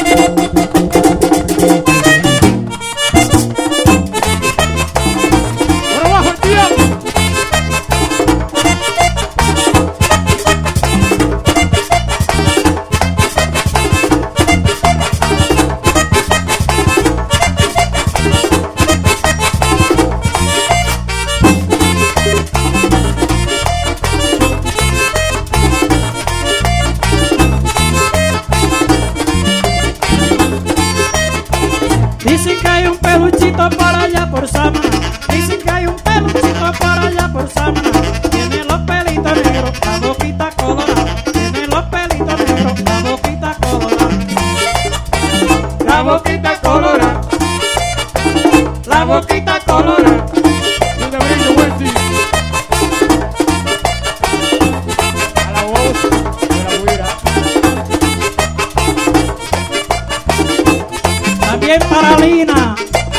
Dicen que hay un peluchito por allá por Samaná. Dicen que hay un peluchito por allá por Samaná. Tiene los pelitos negros, la boquita colorada. Tiene los pelitos negros, la boquita colorada. La boquita colorada, La boquita colorada. yo te brindo buen sí. A la voz de la huira. También para Lina.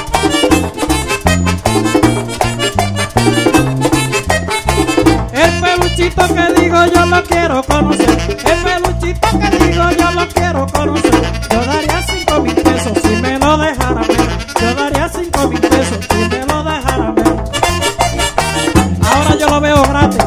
El peluchito que digo yo lo quiero conocer. El peluchito que digo yo lo quiero conocer. Yo daría 5.000 pesos si me lo dejara ver. Yo daría 5.000 pesos si me lo dejara ver. Ahora yo lo veo gratis.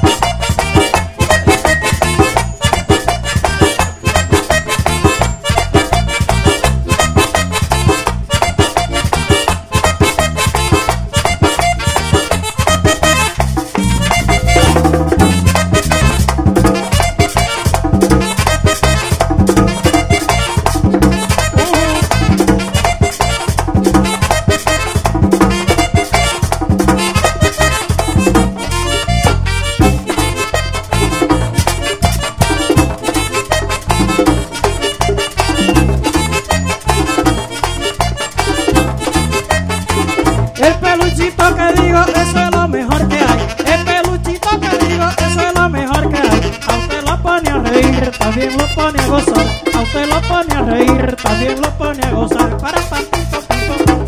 El peluchito que digo, eso es lo mejor que hay. El peluchito que digo, eso es lo mejor que hay. A usted lo pone a reír, también lo pone a gozar. A usted lo pone a reír, también lo pone a gozar. Para pantito, pito.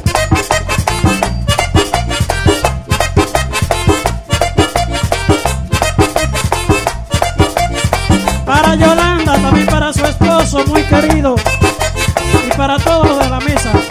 Para Yolanda, también para su esposo muy querido. Y para todos los de la mesa.